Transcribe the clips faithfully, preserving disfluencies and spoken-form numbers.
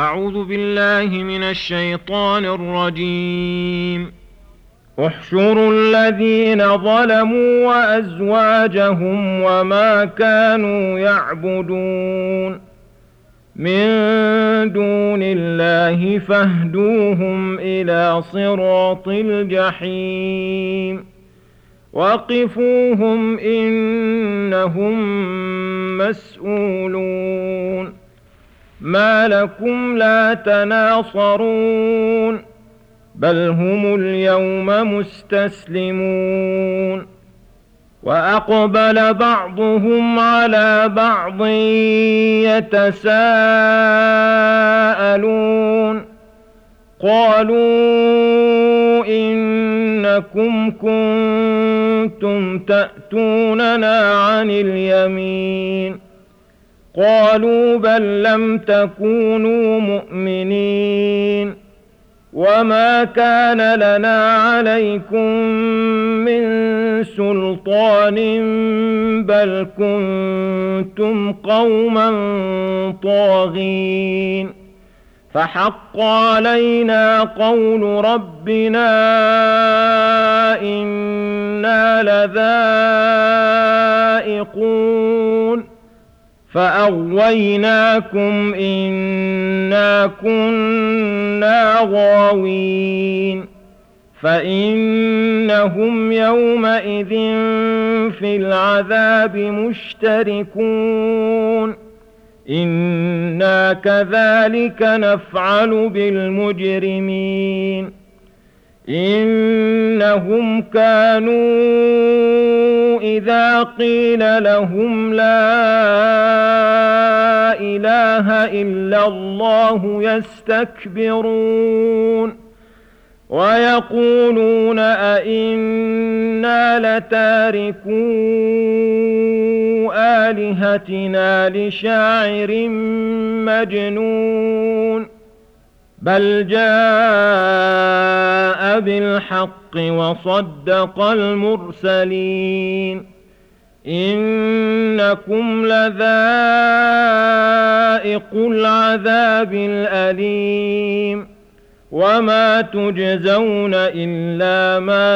أعوذ بالله من الشيطان الرجيم. احشروا الذين ظلموا وأزواجهم وما كانوا يعبدون من دون الله فاهدوهم إلى صراط الجحيم وقفوهم إنهم مسؤولون. ما لكم لا تناصرون بل هم اليوم مستسلمون. وأقبل بعضهم على بعض يتساءلون قالوا إنكم كنتم تأتوننا عن اليمين قالوا بل لم تكونوا مؤمنين وما كان لنا عليكم من سلطان بل كنتم قوما طاغين فحق علينا قول ربنا إنا لذائقون فأغويناكم إنا كنا غاوين. فإنهم يومئذ في العذاب مشتركون إنا كذلك نفعل بالمجرمين إنهم كانوا إذا قيل لهم لا إله إلا الله يستكبرون ويقولون أئنا لتاركو آلهتنا لشاعر مجنون بل جاء بالحق وصدق المرسلين إنكم لذائقو العذاب الأليم وما تجزون إلا ما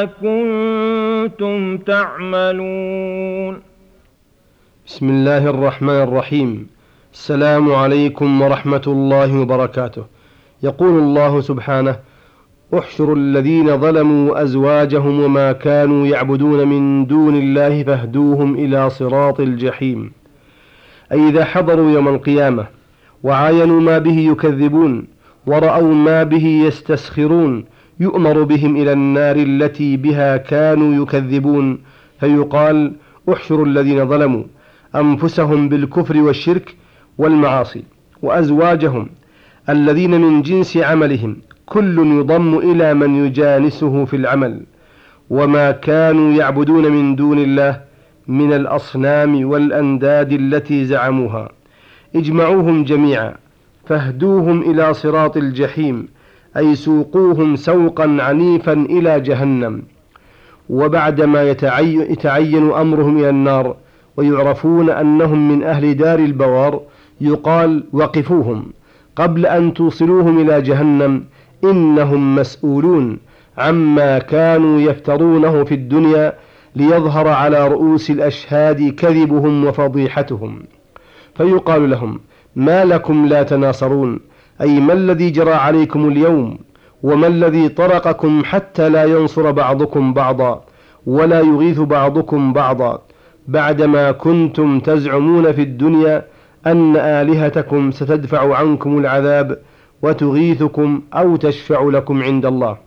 كنتم تعملون. بسم الله الرحمن الرحيم. السلام عليكم ورحمة الله وبركاته. يقول الله سبحانه: احشروا الذين ظلموا أزواجهم وما كانوا يعبدون من دون الله فاهدوهم إلى صراط الجحيم. أي إذا حضروا يوم القيامة وعاينوا ما به يكذبون ورأوا ما به يستسخرون يؤمر بهم إلى النار التي بها كانوا يكذبون فيقال: احشروا الذين ظلموا أنفسهم بالكفر والشرك والمعاصي وأزواجهم الذين من جنس عملهم كل يضم إلى من يجانسه في العمل وما كانوا يعبدون من دون الله من الأصنام والأنداد التي زعموها اجمعوهم جميعا فاهدوهم إلى صراط الجحيم أي سوقوهم سوقا عنيفا إلى جهنم. وبعدما يتعين أمرهم إلى النار ويعرفون أنهم من أهل دار البوار يقال: وقفوهم قبل أن توصلوهم إلى جهنم إنهم مسؤولون عما كانوا يفترونه في الدنيا ليظهر على رؤوس الأشهاد كذبهم وفضيحتهم. فيقال لهم: ما لكم لا تناصرون، أي ما الذي جرى عليكم اليوم وما الذي طرقكم حتى لا ينصر بعضكم بعضا ولا يغيث بعضكم بعضا بعدما كنتم تزعمون في الدنيا أن آلهتكم ستدفع عنكم العذاب وتغيثكم أو تشفع لكم عند الله.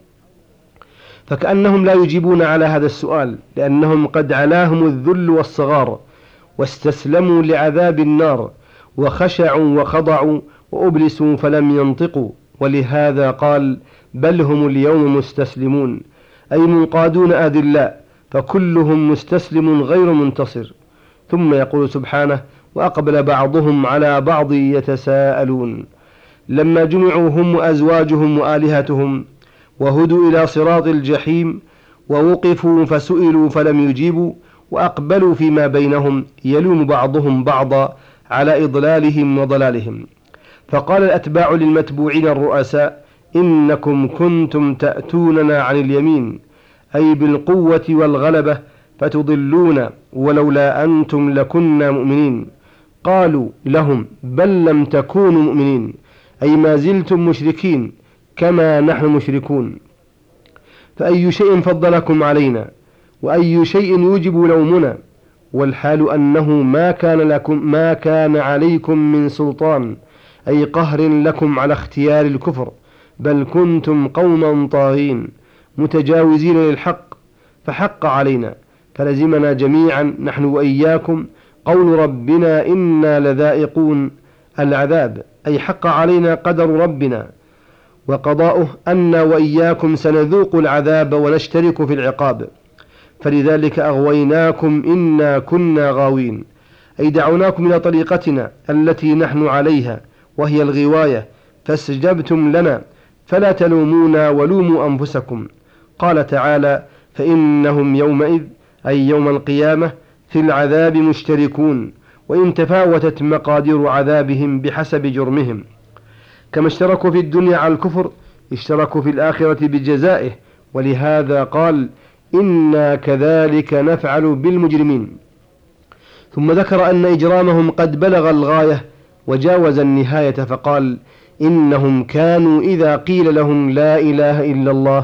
فكأنهم لا يجيبون على هذا السؤال لأنهم قد علاهم الذل والصغار واستسلموا لعذاب النار وخشعوا وخضعوا وأبلسوا فلم ينطقوا، ولهذا قال: بل هم اليوم مستسلمون، أي منقادون أذلاء فكلهم مستسلم غير منتصر. ثم يقول سبحانه: وأقبل بعضهم على بعض يتساءلون. لما جمعوا هم وأزواجهم وآلهتهم وهدوا إلى صراط الجحيم ووقفوا فسئلوا فلم يجيبوا وأقبلوا فيما بينهم يلوم بعضهم بعضا على إضلالهم وضلالهم، فقال الأتباع للمتبوعين الرؤساء: إنكم كنتم تأتوننا عن اليمين، أي بالقوة والغلبة، فتضلون، ولولا أنتم لكنا مؤمنين. قالوا لهم: بل لم تكونوا مؤمنين، أي ما زلتم مشركين كما نحن مشركون. فأي شيء فضلكم علينا، وأي شيء يوجب لومنا، والحال أنه ما كان لكم ما كان عليكم من سلطان، أي قهر لكم على اختيار الكفر، بل كنتم قوما طاغين متجاوزين للحق، فحق علينا، فلزمنا جميعا نحن وإياكم قول ربنا: إنا لذائقون العذاب، أي حق علينا قدر ربنا وقضاؤه أن وإياكم سنذوق العذاب ونشترك في العقاب، فلذلك أغويناكم إنا كنا غاوين، أي دعوناكم إلى طريقتنا التي نحن عليها وهي الغواية، فاستجبتم لنا، فلا تلومونا ولوموا أنفسكم. قال تعالى: فإنهم يومئذ، أي يوم القيامة، في العذاب مشتركون، وإن تفاوتت مقادير عذابهم بحسب جرمهم، كما اشتركوا في الدنيا على الكفر اشتركوا في الآخرة بجزائه، ولهذا قال: إنا كذلك نفعل بالمجرمين. ثم ذكر أن إجرامهم قد بلغ الغاية وجاوز النهاية، فقال: إنهم كانوا إذا قيل لهم لا إله إلا الله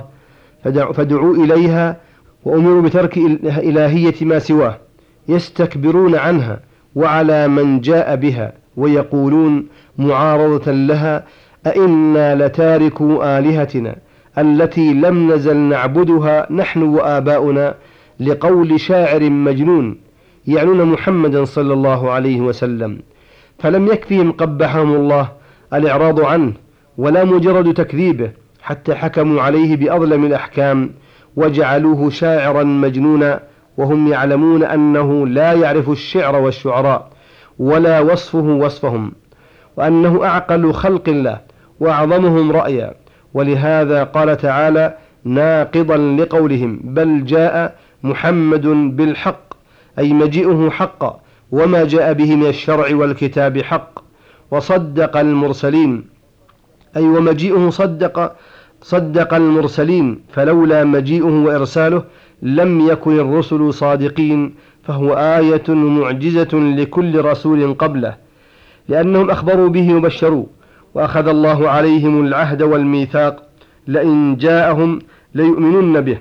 فدعوا إليها وأمروا بترك إلهية ما سواه يستكبرون عنها وعلى من جاء بها، ويقولون معارضة لها: أئنا لتاركوا آلهتنا التي لم نزل نعبدها نحن وآباؤنا لقول شاعر مجنون، يعنون محمدا صلى الله عليه وسلم. فلم يكفهم قبحهم الله الإعراض عنه ولا مجرد تكذيبه، حتى حكموا عليه بأظلم الأحكام وجعلوه شاعرا مجنونا، وهم يعلمون أنه لا يعرف الشعر والشعراء ولا وصفه وصفهم، وأنه أعقل خلق الله وأعظمهم رأيا. ولهذا قال تعالى ناقضا لقولهم: بل جاء محمد بالحق، أي مجيئه حق، وما جاء به من الشرع والكتاب حق، وصدق المرسلين، أي ومجيئه صدق صدق المرسلين، فلولا مجيئه وإرساله لم يكن الرسل صادقين، فهو آية ومعجزة لكل رسول قبله، لأنهم أخبروا به وبشروا، وأخذ الله عليهم العهد والميثاق: لئن جاءهم ليؤمنن به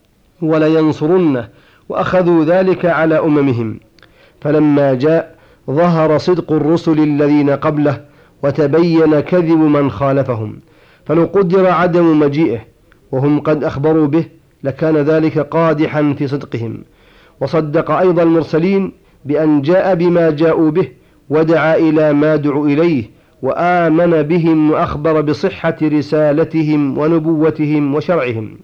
ولينصرنه، وأخذوا ذلك على أممهم. فلما جاء ظهر صدق الرسل الذين قبله، وتبين كذب من خالفهم، فلو قدر عدم مجيئه وهم قد أخبروا به لكان ذلك قادحا في صدقهم. وصدق أيضا المرسلين بأن جاء بما جاءوا به، ودعا إلى ما دعوا إليه، وآمن بهم، وأخبر بصحة رسالتهم ونبوتهم وشرعهم.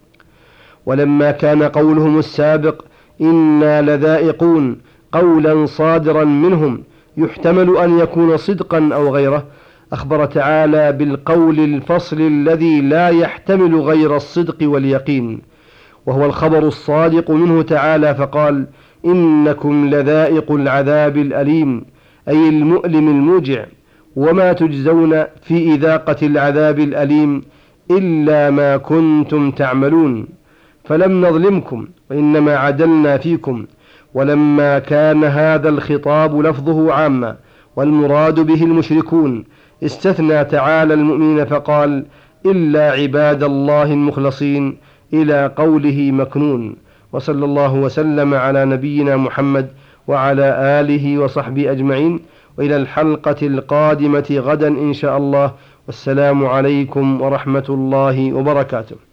ولما كان قولهم السابق إنا لذائقون قولا صادرا منهم يحتمل أن يكون صدقا أو غيره، أخبر تعالى بالقول الفصل الذي لا يحتمل غير الصدق واليقين، وهو الخبر الصادق منه تعالى، فقال: إنكم لذائق العذاب الأليم، أي المؤلم الموجع، وما تجزون في إذاقة العذاب الأليم إلا ما كنتم تعملون. فلم نظلمكم وإنما عدلنا فيكم. ولما كان هذا الخطاب لفظه عاما والمراد به المشركون، استثنى تعالى المؤمنين فقال: إلا عباد الله المخلصين، إلى قوله مكنون. وصلى الله وسلم على نبينا محمد وعلى آله وصحبه أجمعين، وإلى الحلقة القادمة غدا إن شاء الله، والسلام عليكم ورحمة الله وبركاته.